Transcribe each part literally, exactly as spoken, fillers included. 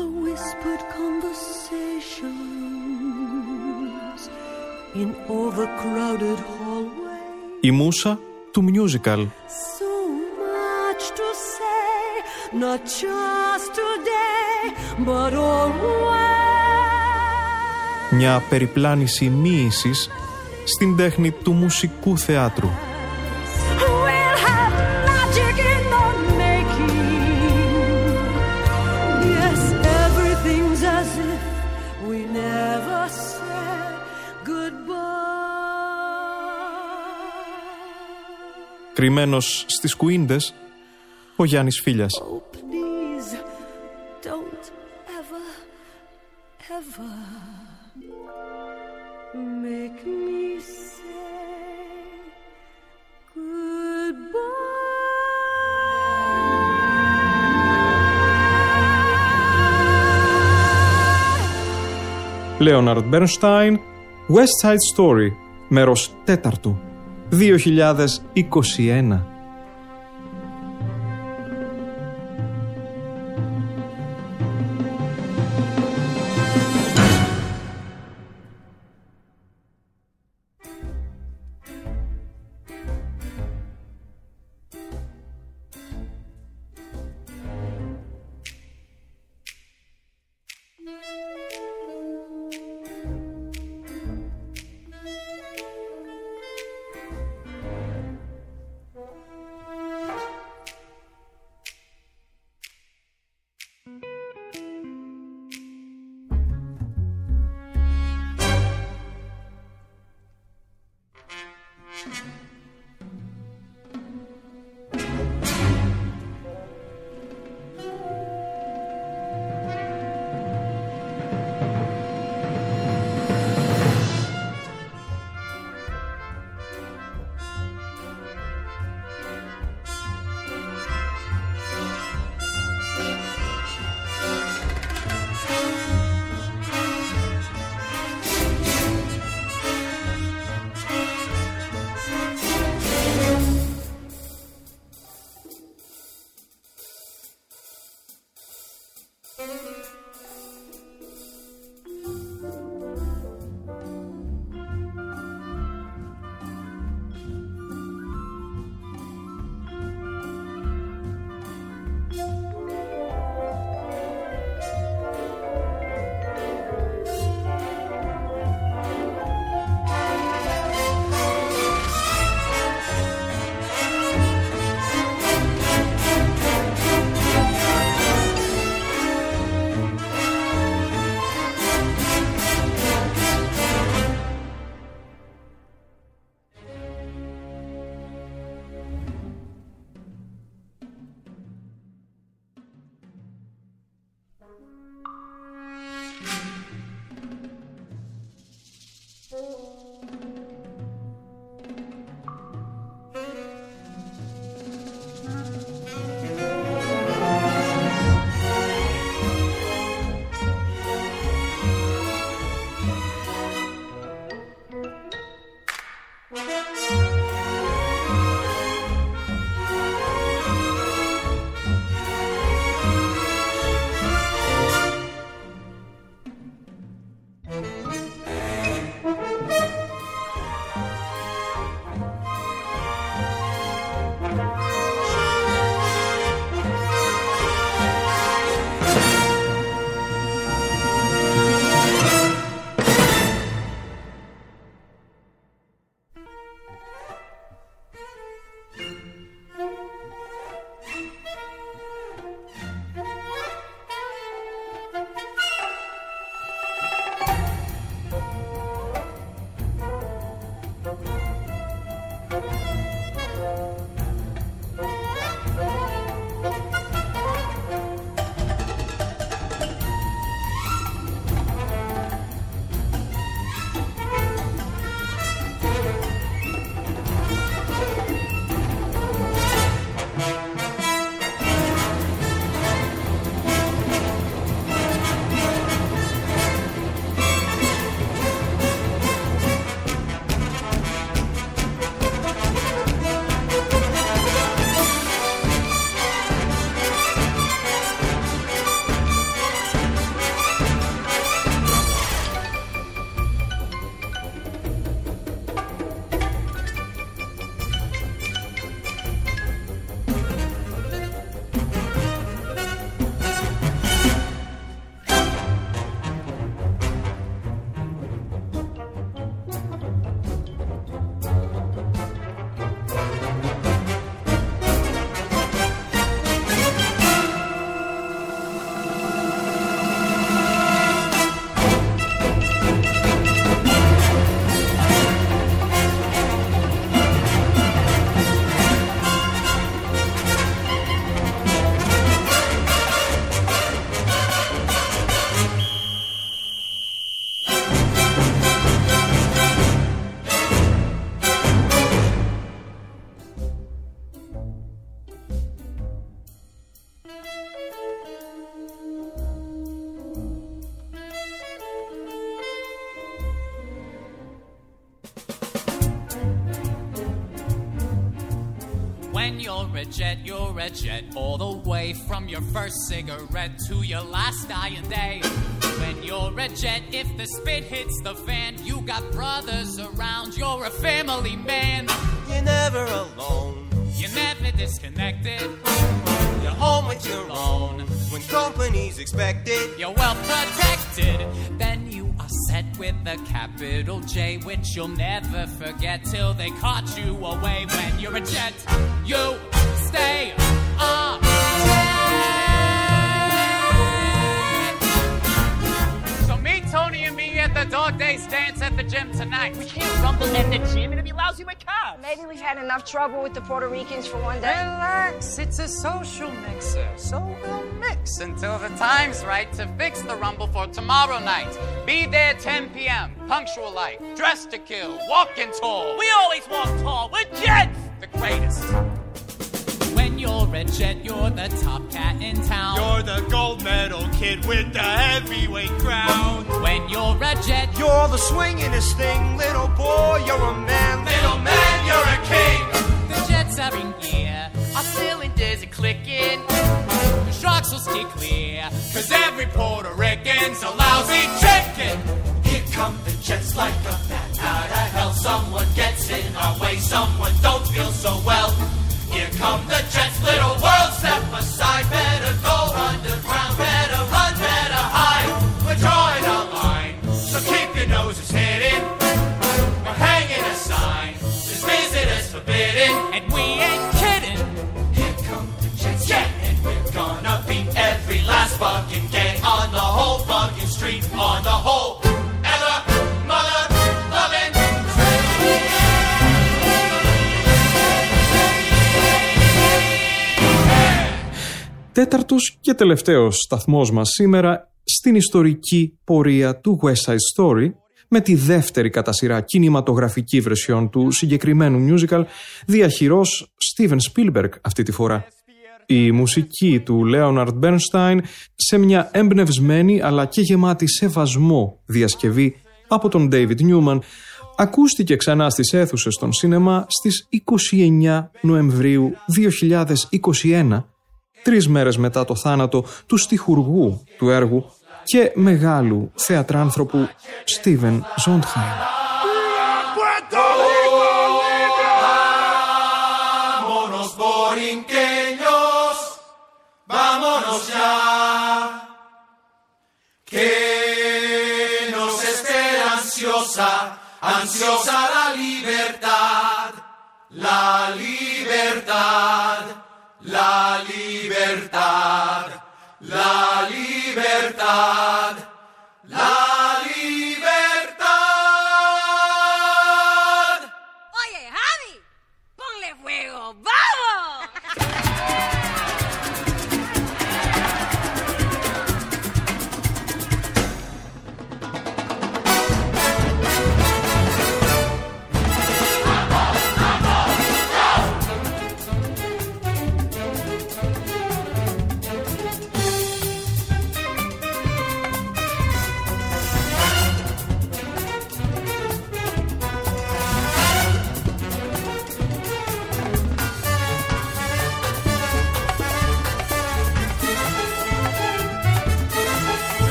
the whispered conversations in overcrowded hallways. Η μούσα του musical. So much to say, not just today, but always. Μια περιπλάνηση μοίησης στην τέχνη του μουσικού θεάτρου. Κρυμμένος στις κουίντες, ο Γιάννης Φίλιας. Oh, please, don't ever, ever make me say goodbye. Λέοναρντ Μπέρνσταϊν, West Side Story, μέρος τέταρτο, δύο χιλιάδες είκοσι ένα. you're a jet, you're a jet, all the way from your first cigarette to your last dying day. When you're a jet, if the spit hits the fan, you got brothers around, you're a family man. You're never alone, you're never disconnected, you're home with your own. When company's expected, you're well protected. Then you are set with a capital J, which you'll never forget till they caught you away. When you're a jet, you stay up. So me, Tony, and me at the Dog Days dance at the gym tonight. We can't rumble at the gym, it'd be lousy with cars. Maybe we've had enough trouble with the Puerto Ricans for one day. Relax, it's a social mixer, so we'll mix until the time's right to fix the rumble for tomorrow night. Be there ten p.m., punctual like, dressed to kill, walking tall. We always walk tall, we're jets! The greatest. When you're a jet, you're the top cat in town. You're the gold medal kid with the heavyweight crown. When you're a jet, you're the swingin'est thing. Little boy, you're a man. Little man, you're a king. The jets are in gear, our cylinders are clicking. The sharks will stay clear, cause every Puerto Rican's a lousy chicken. Here come the jets like a bat out of hell. Someone gets in our way, someone don't feel so well. Here come the jets, little world, step aside. Better go underground, better run, better hide. We're drawing a line, so keep your noses hidden. We're hanging a sign, this visitors forbidden. And we ain't kidding. Here come the jets, yeah, and we're gonna beat every last fucking gang on the whole fucking street, on the whole ever mother loving street. Τέταρτος και τελευταίος σταθμός μας σήμερα στην ιστορική πορεία του West Side Story, με τη δεύτερη κατά σειρά κινηματογραφική βρεσιόν του συγκεκριμένου musical, διαχειρός Steven Spielberg αυτή τη φορά. Η μουσική του Leonard Bernstein σε μια εμπνευσμένη αλλά και γεμάτη σεβασμό διασκευή από τον David Newman ακούστηκε ξανά στις αίθουσες των σίνεμα στις είκοσι εννέα Νοεμβρίου δύο χιλιάδες είκοσι ένα, τρεις μέρες μετά το θάνατο του στιχουργού του έργου και μεγάλου θεατράνθρωπου Steven Sondheim. Vámonos ya, que nos espera ansiosa, ansiosa la libertad, la libertad, la libertad, la libertad, la libertad. Oye, Javi, ponle fuego, ¡vamos!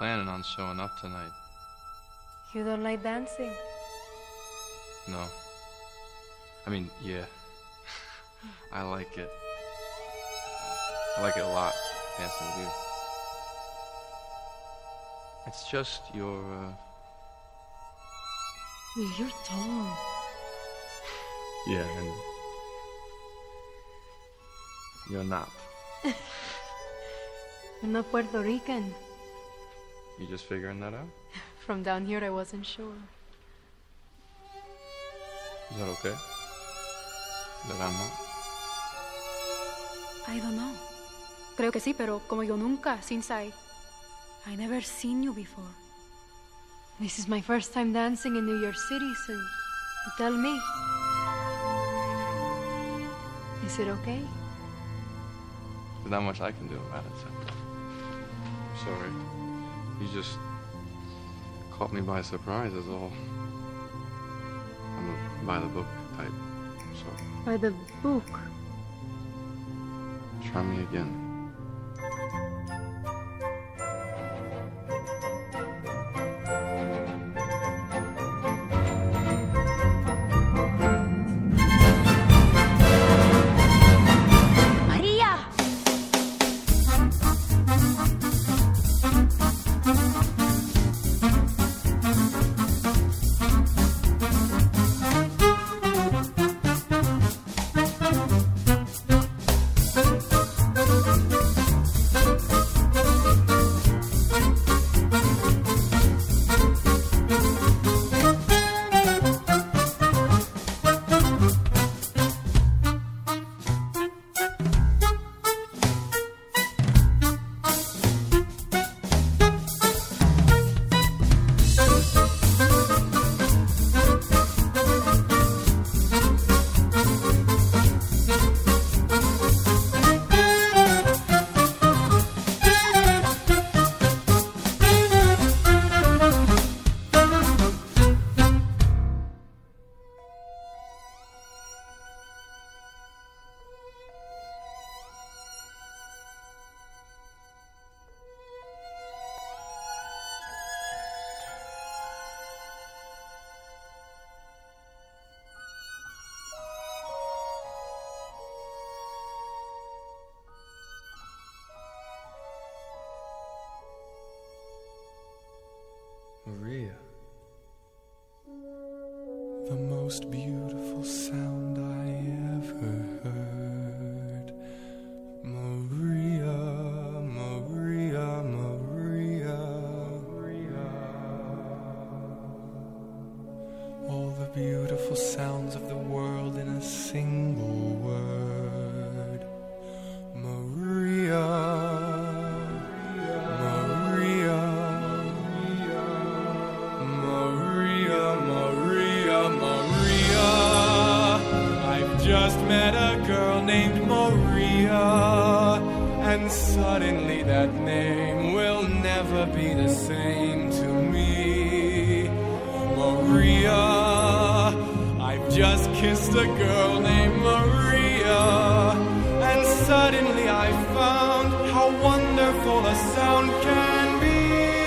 planning on showing up tonight. You don't like dancing? No. I mean, yeah. I like it. I like it a lot, dancing with you. It's just your, uh... your tone. Yeah, and... you're not. I'm not Puerto Rican. You just figuring that out? From down here, I wasn't sure. Is that okay? That I'm not? I don't know. Creo que sí, pero como yo nunca, since I... I never seen you before. This is my first time dancing in New York City, so you tell me. Is it okay? There's not much I can do about it, so... Sorry. You just... caught me by surprise is all. I'm a by-the-book type, so... By the book? Try me again. Maria. The most beautiful sound I ever heard. Maria, Maria, Maria, Maria. All the beautiful sounds of the world in a single word. Maria. Just met a girl named Maria, and suddenly that name will never be the same to me. Maria, I've just kissed a girl named Maria, and suddenly I found how wonderful a sound can be.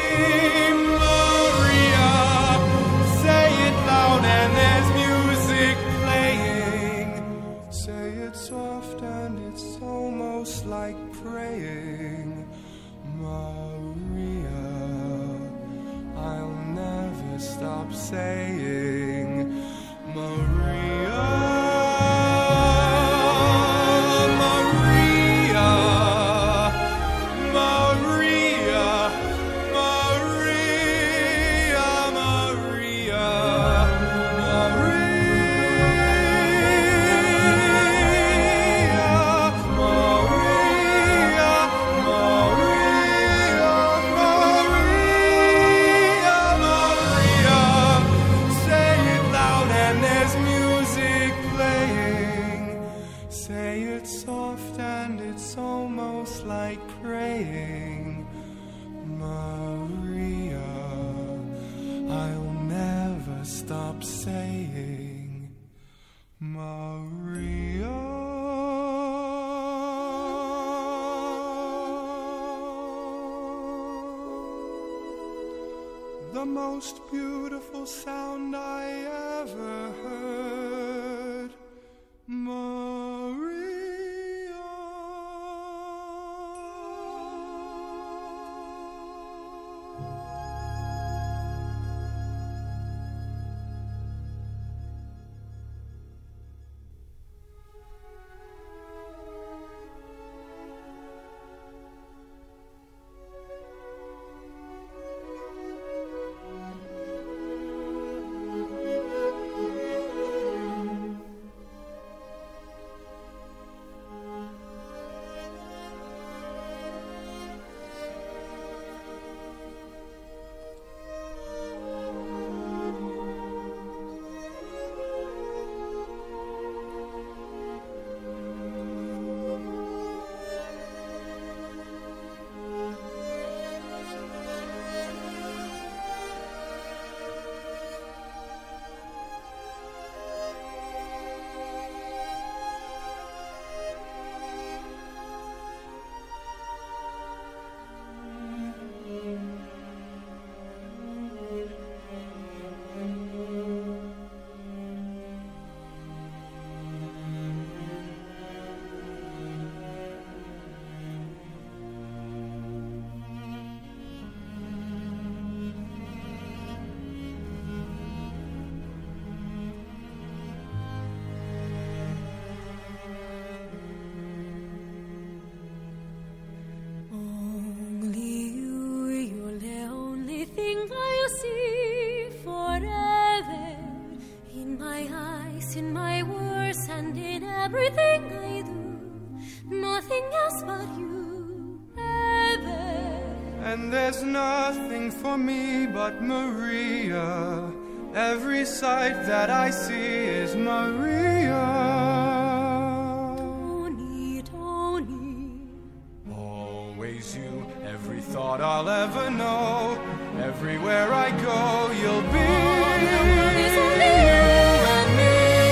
Maria, say it loud and there's music playing. Say it soft and it's almost like praying. Maria, I'll never stop saying Maria. Say the most beautiful sound I ever heard. Maria. Everything I do, nothing else but you, ever. And there's nothing for me but Maria. Every sight that I see is Maria. Tony, Tony. Always you, every thought I'll ever know. Everywhere I go, you'll be. It's only you and me.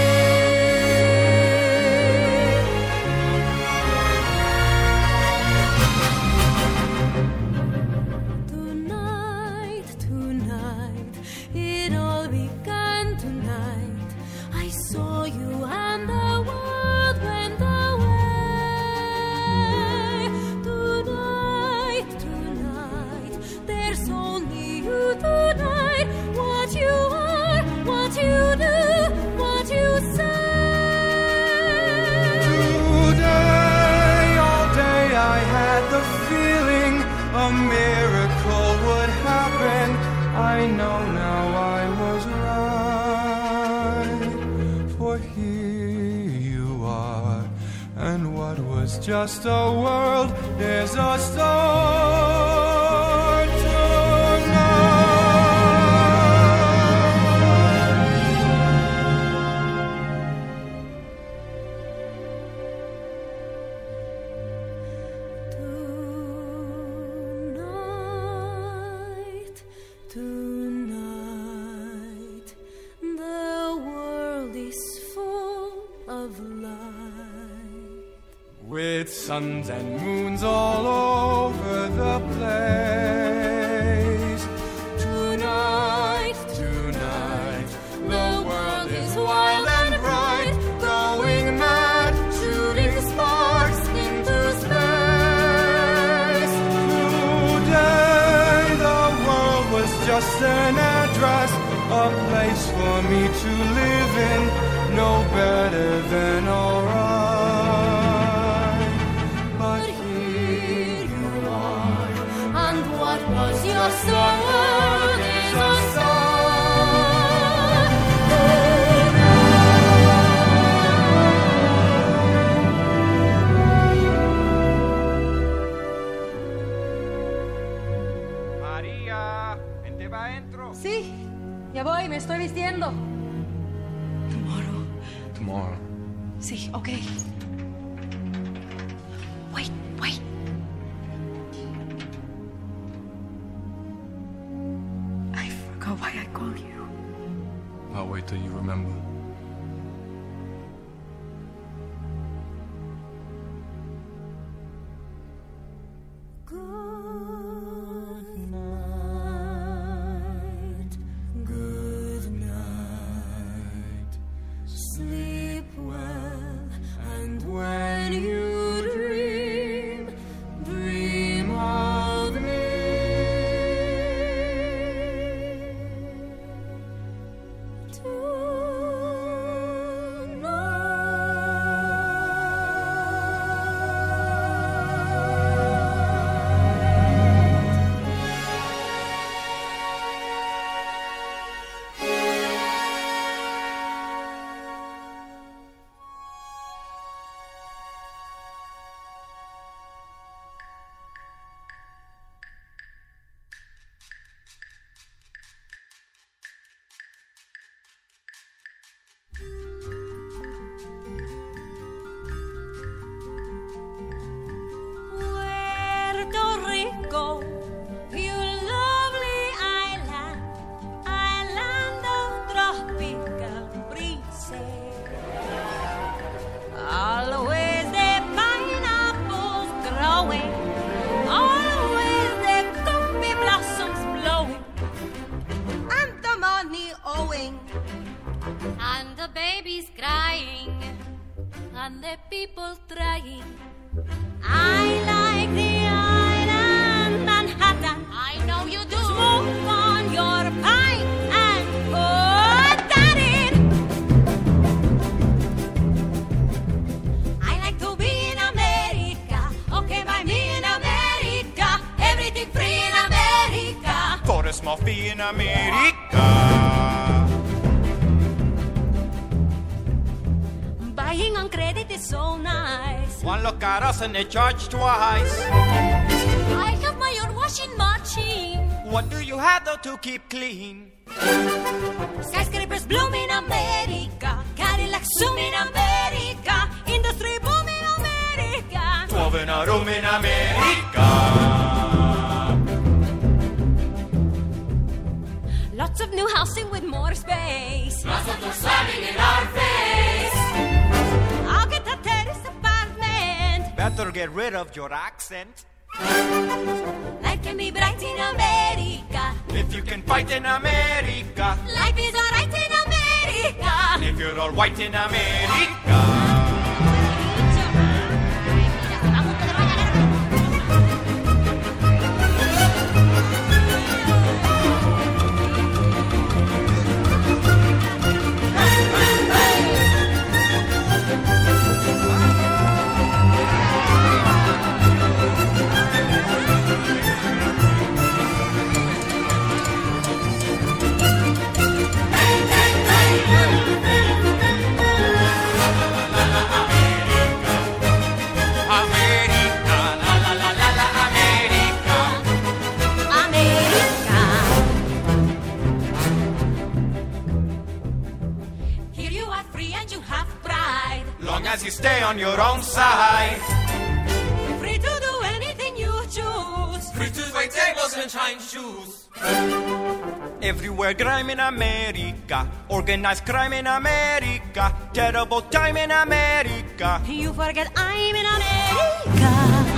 A miracle would happen. I know now I was right. For here you are, and what was just a world is a start tonight. Tonight, the world is full of light, with suns and moons all over the place. Tonight, tonight, the world is wild and bright, going mad, shooting sparks into space. Today, the world was just an address, a place for me to live in, no better than alright. But here you are, and what was your soul is a song. María, vente para adentro. Sí, ya voy, me estoy vistiendo. Tomorrow. Tomorrow. Sí, okay. Wait, wait. I forgot why I called you. I'll wait till you remember. Good night. going. And the baby's crying, and the people trying. I like the island Manhattan. I know you do. Smoke on your pipe and put that in. I like to be in America. Okay, by me in America. Everything free in America. For a small fee in America. Buying on credit is so nice. One look at us and they charge twice. I have my own washing machine. What do you have though to keep clean? Skyscrapers bloom in America. Cadillacs zoom in America. Industry boom in America. Twelve in a room in America. Lots of new housing with more space. Lots of them slamming in our face. I'll get a terrace apartment. Better get rid of your accent. Life can be bright in America. If you can fight in America. Life is alright in America. If you're all white in America. As you stay on your own side. Free to do anything you choose. Free to wait tables and shine shoes. Everywhere crime in America. Organized crime in America. Terrible time in America. You forget I'm in America.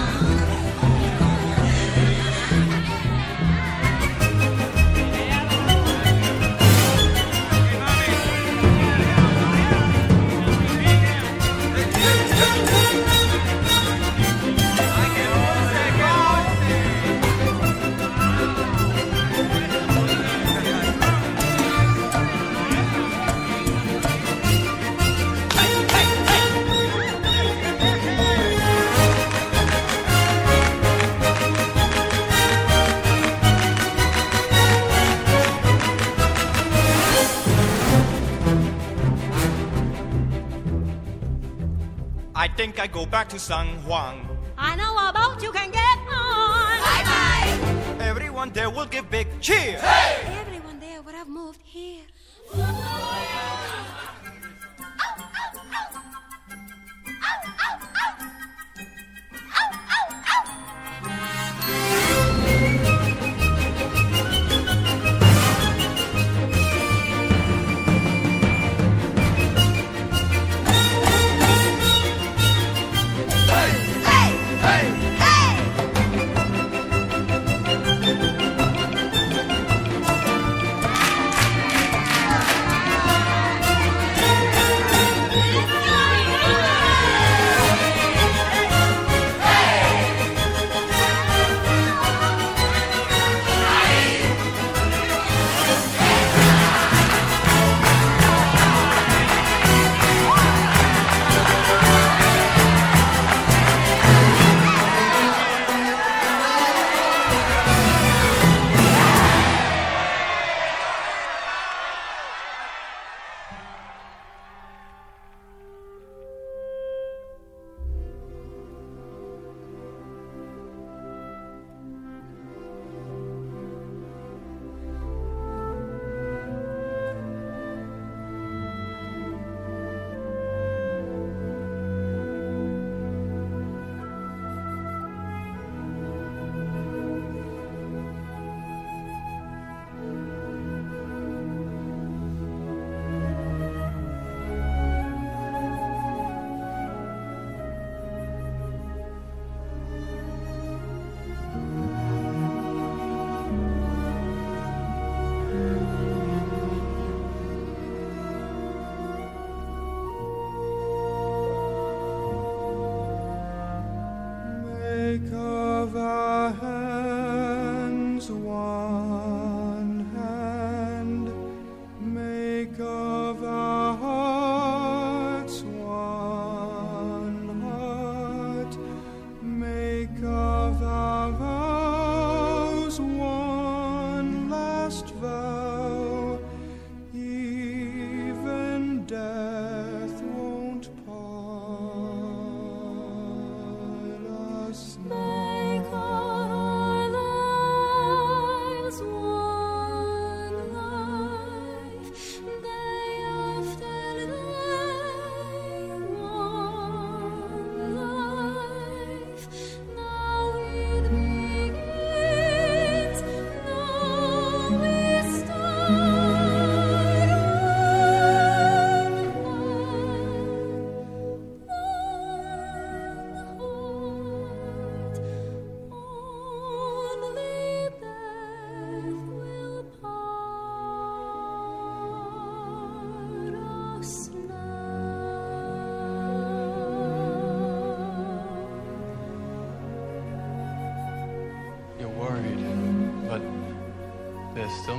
I think I go back to San Juan. I know about you can get on. Bye bye. Everyone there will give big cheer. Hey! Everyone there would have moved here.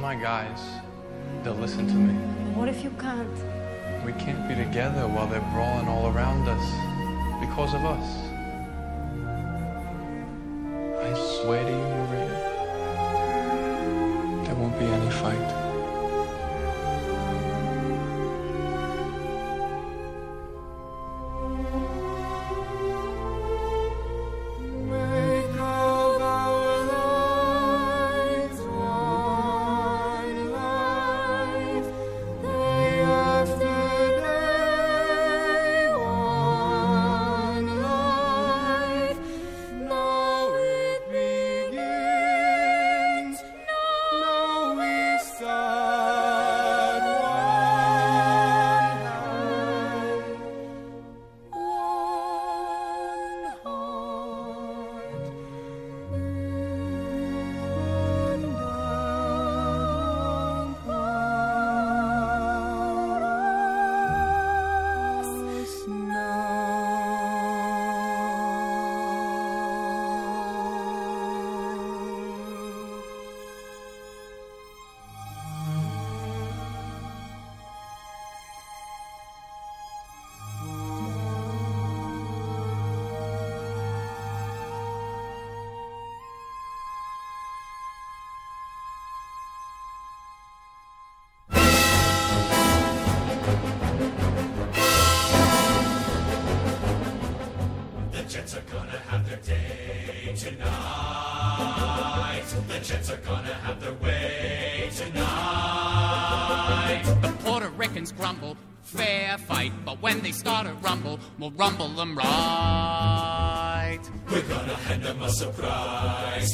my guys, they'll listen to me. What if you can't? We can't be together while they're brawling all around us because of us. I swear to you, Maria, there won't be any fight. Jets are gonna have their day tonight. The Jets are gonna have their way tonight. The Puerto Ricans grumble, fair fight, but when they start a rumble, we'll rumble them right. We're gonna hand them a surprise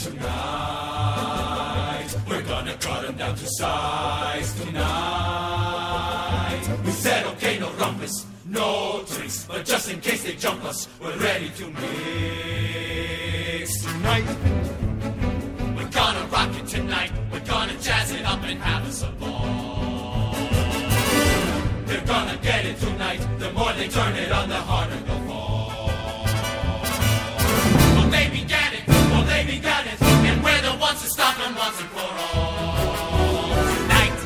tonight. We're gonna cut them down to size tonight. We said okay, no rumpus, no drinks, but just in case they jump us, we're ready to mix tonight. We're gonna rock it tonight. We're gonna jazz it up and have us a ball. They're gonna get it tonight. The more they turn it on, the harder they'll fall. Well, they began it. Well, they began it. And we're the ones to stop them once and for all. Tonight.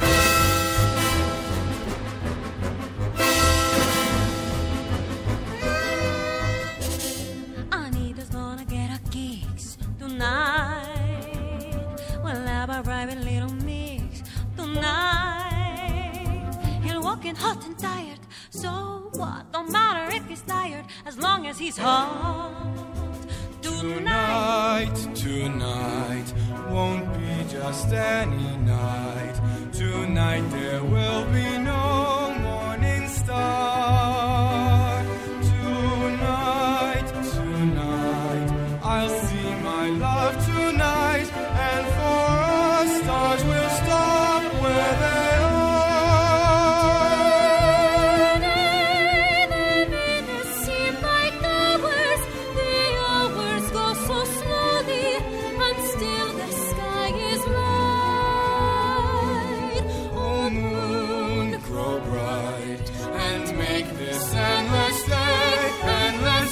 Anita's gonna get her kicks tonight. We'll have a private little mix tonight. He'll walk in hot and tired, so what? Don't matter if he's tired, as long as he's hot. Tonight, tonight won't be just any night. Tonight there will be no morning star. Tonight, tonight I'll see my love tonight, and for us stars will stop where they are. The minutes seem like hours, the hours go so slowly, and still the sky is light. Oh moon, grow bright and make this endless day endless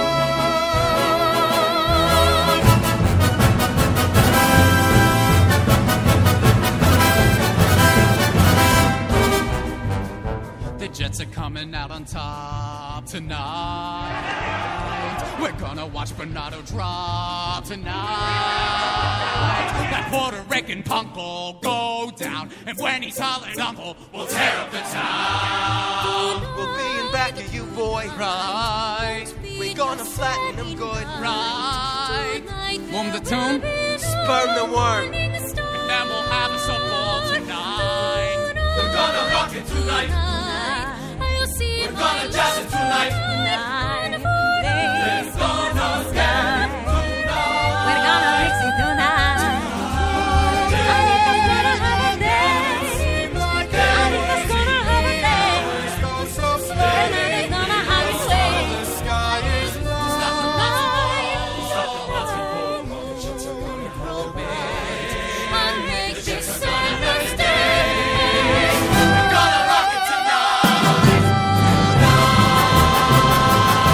night. The Jets are coming out on top tonight. We're gonna watch Bernardo drop tonight. That Puerto Rican punk will go down, and when he's hollering uncle, we'll tear up the town. We'll be in back of you, boy. Right. We're gonna flatten them good. Right. Womb the tomb, Sperm the worm. and then we'll have us a ball tonight. We're gonna rock it tonight. We're gonna jazz it tonight. There's gonna get it tonight. We're gonna mix it tonight. Anita's gonna have a dance. Anita's gonna have a dance. Anita's gonna have his way. The sky is And make this endless day. We're gonna rock it tonight.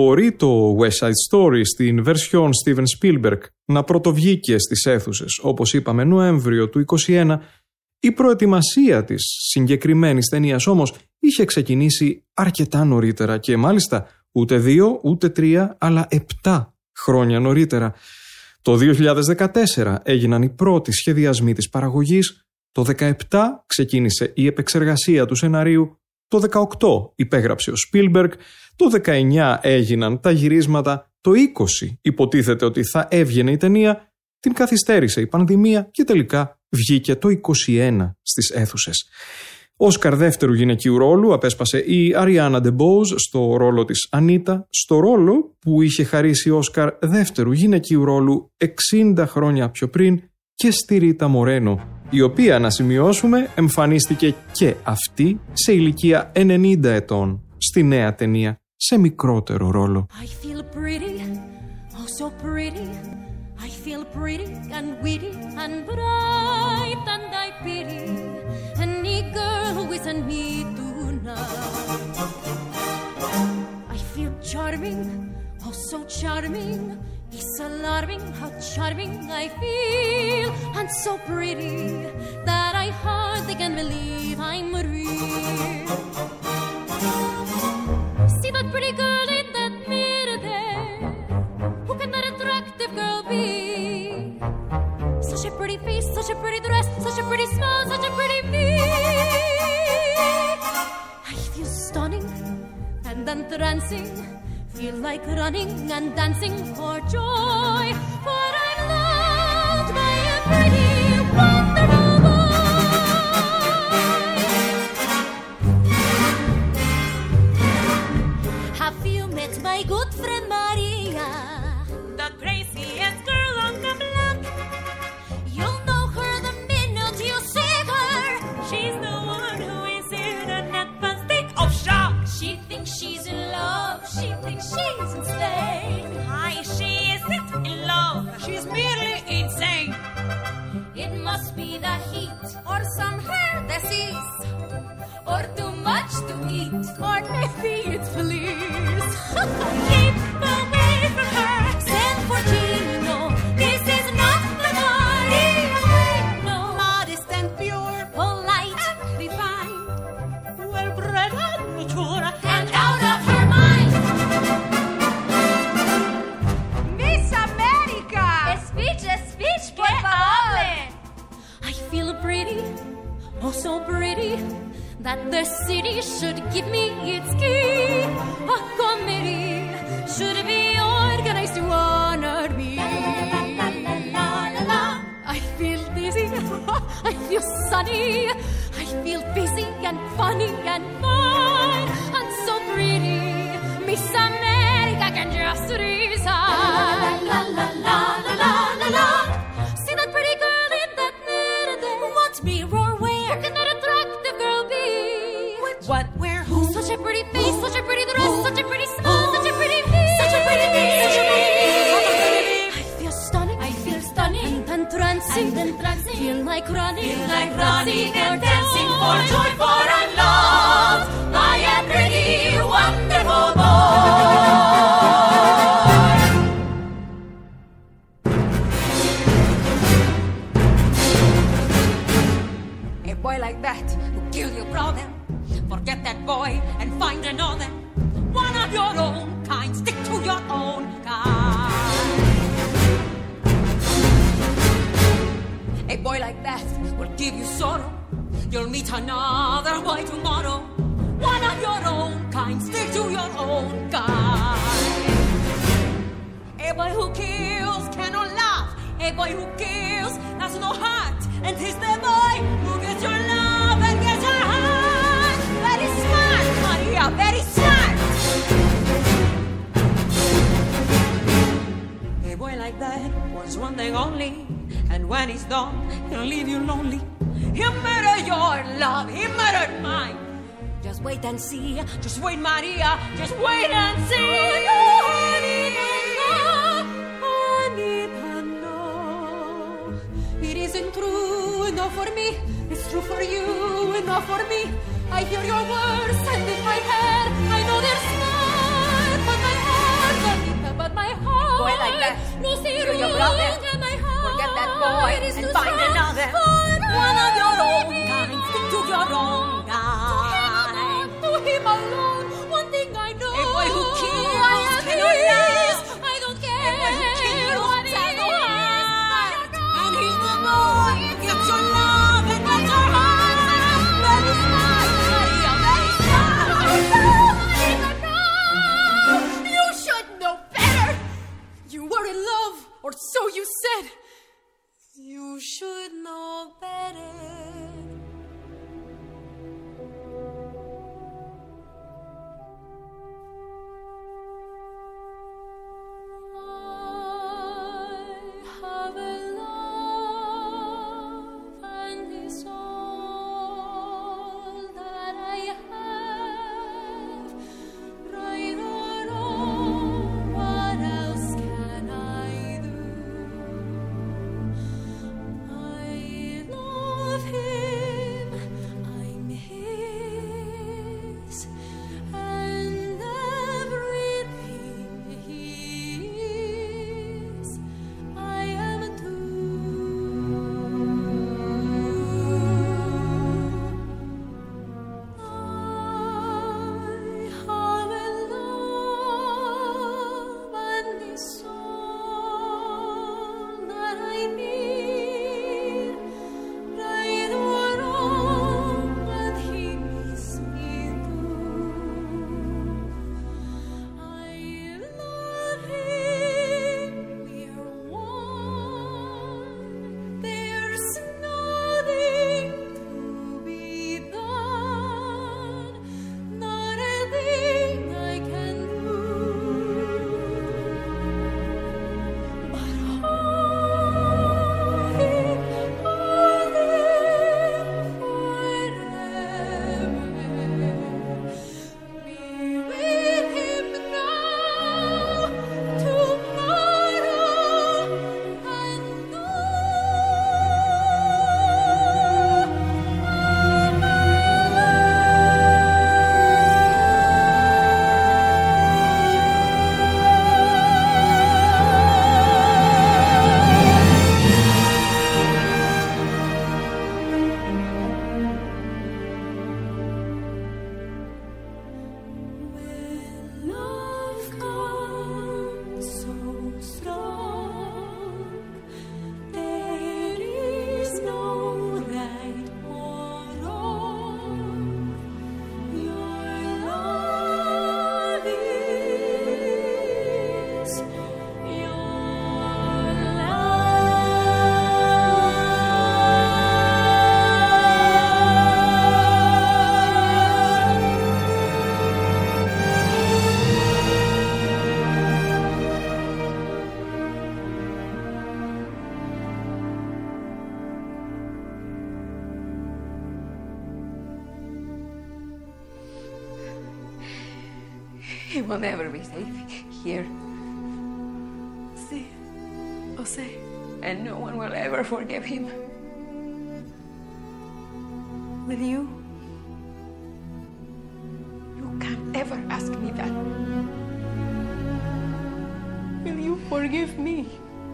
Μπορεί το West Side Story στην version Steven Spielberg να πρωτοβγήκε στις αίθουσες, όπως είπαμε, Νοέμβριο του είκοσι ένα, η προετοιμασία της συγκεκριμένης ταινίας όμως είχε ξεκινήσει αρκετά νωρίτερα και μάλιστα ούτε δύο, ούτε τρία, αλλά επτά χρόνια νωρίτερα. Το δύο χιλιάδες δεκατέσσερα έγιναν οι πρώτοι σχεδιασμοί της παραγωγής, το δεκαεπτά ξεκίνησε η επεξεργασία του σεναρίου, το δεκαοκτώ υπέγραψε ο Spielberg, το δεκαεννιά έγιναν τα γυρίσματα, το είκοσι υποτίθεται ότι θα έβγαινε η ταινία, την καθυστέρησε η πανδημία και τελικά βγήκε το είκοσι ένα στις αίθουσες. Όσκαρ δεύτερου γυναικείου ρόλου απέσπασε η Ariana DeBose στο ρόλο της Ανίτα, στο ρόλο που είχε χαρίσει Όσκαρ δεύτερου γυναικείου ρόλου εξήντα χρόνια πιο πριν και στη Ρίτα Μορένο, η οποία, να σημειώσουμε, εμφανίστηκε και αυτή σε ηλικία ενενήντα ετών στη νέα ταινία σε μικρότερο ρόλο. I feel pretty, oh so pretty. I feel pretty and witty and bright, and I pity any girl who isn't me tonight. I feel charming, oh so charming. It's alarming how charming I feel, and so pretty that I hardly can believe I'm real. See that pretty girl in that mirror there? Who can that attractive girl be? Such a pretty face, such a pretty dress, such a pretty smile, such a pretty me. I feel stunning and entrancing, feel like running and dancing for joy, for I'm loved by a pretty, wonderful boy. Have you met my good friend Maria? The craziest girl on the block. You'll know her the minute you see her. She's the one who is in a net stick of shock. She thinks she's in love. She thinks she's insane. Hi, she isn't in love. She's merely insane. It must be the heat or some hair disease, or too much to eat, or maybe it's fleas. Keep away from her. Send for Gino. This is not the party. No, modest and pure, polite and refined, well bred and mature, and out of her mind. Miss America! Speech, speech, por favor. I feel pretty, oh so pretty, that the city should give me its key. A committee should be organized to honor me. La, la, la, la, la, la. I feel dizzy, I feel sunny, I feel busy and funny and fine, and so pretty. Miss America can just resign. La, la, la, la, la, la, la. See that pretty girl in that mirror there? What mirror where? Who can that attractive girl be? Which? What, where, who? Such a pretty face, such a pretty dress, such a pretty smile, such a pretty me. Such a pretty me, such a pretty me. I feel stunning, I feel stunning, and entrancing, and entrancing. Feel like running, feel like running and dancing for joy, for I'm loved by a pretty, wonderful boy. A boy like that will kill your brother. Forget that boy and find another. One of your own kind. Stick to your own kind. A boy like that will give you sorrow. You'll meet another boy tomorrow. One of your own kind. Stick to your own kind. A boy who kills cannot laugh. A boy who kills has no heart. And he's the boy who gets your love and gets your heart. Very smart, Maria, very smart. A boy like that wants one thing only, and when he's done, he'll leave you lonely. He'll murder your love, he murdered mine. Just wait and see, just wait, Maria, just wait and see. It isn't true enough for me, it's true for you enough for me. I hear your words and in my head I know they're smart, but my heart boy like that to your brother. Forget that boy and find another. One of your own kind. Stick to your own kind. To him alone, one thing I know. A boy who kills cannot last. I don't care. A boy who kills what it has no is. heart. And he's the boy. Gets your love and gets your heart. Very smart, Maria, very smart. You should know better. You were in love, or so you said. You should know better. Have a love, and it's all that I have. Right or wrong, what else can I do? I love him, I'm his, and everything he is, I am too. I have a love, and it's all that I need. Right or wrong, and he needs me too. I love him, we're one. There's nothing to be done, not a thing I can do. But hold him, hold him forever. Be with him now, tomorrow, and when love comes so strong, there is no right or wrong. Your love is your He will never be safe here. Sí, lo sé. And no one will ever forgive him. With you? You can't ever ask me that. Will you forgive me?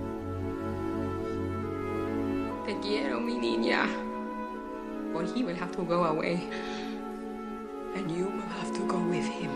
Te quiero, mi niña. For he will have to go away. And you will have to go with him.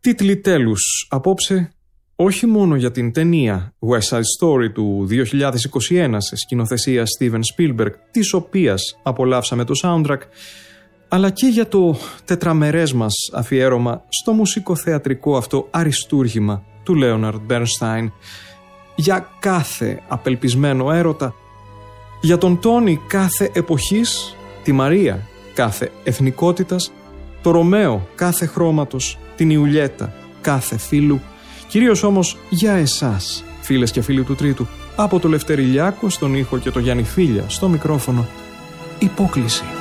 Τίτλοι τέλους απόψε, όχι μόνο για την ταινία West Side Story του δύο χιλιάδες είκοσι ένα σε σκηνοθεσία Steven Spielberg, της οποίας απολαύσαμε το soundtrack, αλλά και για το τετραμερές μας αφιέρωμα στο μουσικοθεατρικό αυτό αριστούργημα του Leonard Bernstein, για κάθε απελπισμένο έρωτα, για τον Τόνι κάθε εποχής, τη Μαρία κάθε εθνικότητας, το Ρωμαίο κάθε χρώματος, την Ιουλιέτα κάθε φίλου, κυρίως όμως για εσάς, φίλες και φίλοι του Τρίτου, από το Λευτέρη Λιάκο στον ήχο και το Γιάννη Φίλια στο μικρόφωνο. Υπόκληση.